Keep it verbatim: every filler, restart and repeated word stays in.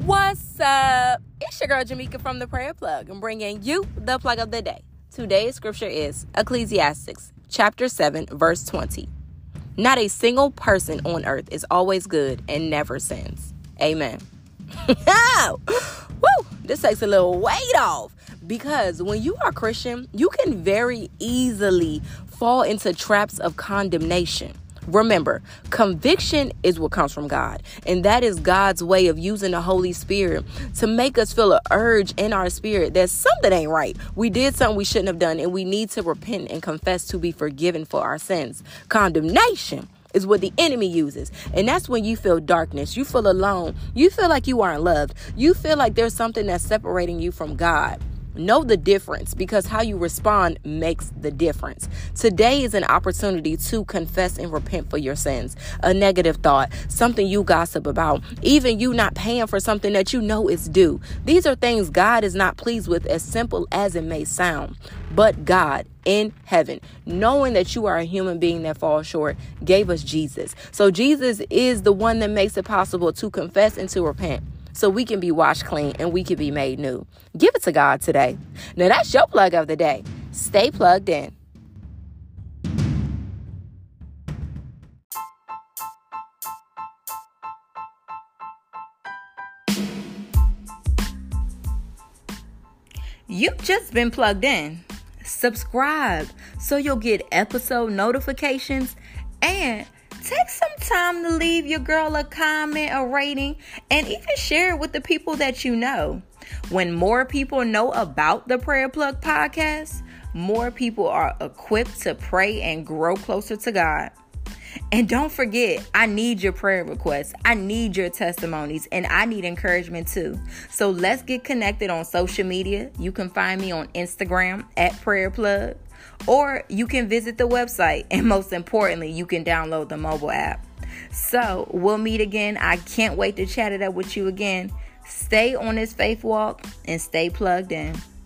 What's up? It's your girl Jamaica from the Prayer Plug. I'm bringing you the plug of the day. Today's scripture is Ecclesiastes chapter seven, verse twenty. Not a single person on earth is always good and never sins. Amen. Woo! This takes a little weight off, because when you are Christian, you can very easily fall into traps of condemnation. Remember, conviction is what comes from God, and that is God's way of using the Holy Spirit to make us feel an urge in our spirit that something ain't right. We did something we shouldn't have done, and we need to repent and confess to be forgiven for our sins. Condemnation is what the enemy uses, and that's when you feel darkness, you feel alone, you feel like you aren't loved, you feel like there's something that's separating you from God. Know the difference, because how you respond makes the difference. Today is an opportunity to confess and repent for your sins. A negative thought, something you gossip about, even you not paying for something that you know is due. These are things God is not pleased with, as simple as it may sound. But God in heaven, knowing that you are a human being that falls short, gave us Jesus. So Jesus is the one that makes it possible to confess and to repent, so we can be washed clean and we can be made new. Give it to God today. Now that's your plug of the day. Stay plugged in. You've just been plugged in. Subscribe so you'll get episode notifications, and take some time to leave your girl a comment, a rating, and even share it with the people that you know. When more people know about the Prayer Plug podcast, more people are equipped to pray and grow closer to God. And don't forget, I need your prayer requests. I need your testimonies, and I need encouragement too. So let's get connected on social media. You can find me on Instagram at Prayer Plug, or you can visit the website, and most importantly, you can download the mobile app. So we'll meet again. I can't wait to chat it up with you again. Stay on this faith walk and stay plugged in.